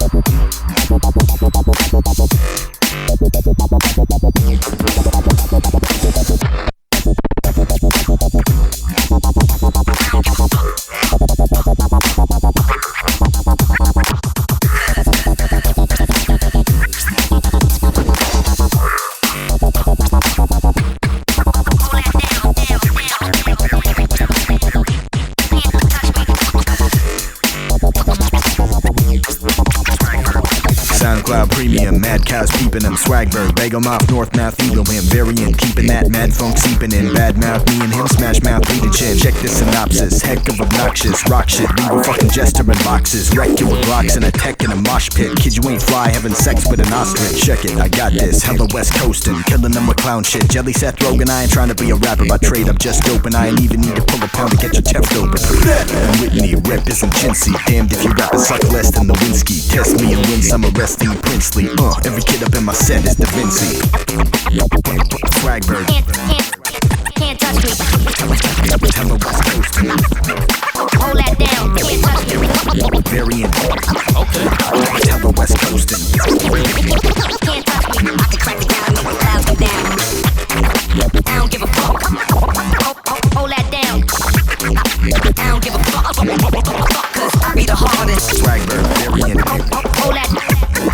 SoundCloud Premium, mad cows peeping them, Swagberg, Begomoff, North Mouth, Eagle him, variant, keeping that mad funk seeping in, bad mouth, me and him, smash mouth, lead a chin, check this synopsis, heck of obnoxious, rock shit, leave a fucking jester in boxes, wreck you with blocks and a tech in a mosh pit, kid you ain't fly, having sex with an ostrich, check it, I got this, hella west coastin', killing them with clown shit, Jelly Seth Rogen, I ain't trying to be a rapper by trade, I'm just open, I ain't even need to pull a pound to get your theft open, and Whitney, rep isn't chintzy, damned if you rap and suck less than the Winsky, test me and win some arresting princely, every kid up in my set is Da Vinci, Swagberg, can't touch me, hella west coastin', hold that down, can't touch me, variant, okay, hella west coastin', can't touch me, I can crack it down, make it loud, get down, I don't give a fuck, hold that down, I don't give a fuck, cause I be the hardest, Swagberg, variant, hold that down,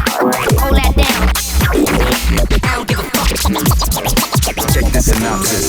I don't give a fuck, check the synopsis.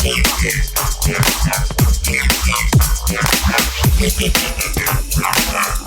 Yeah.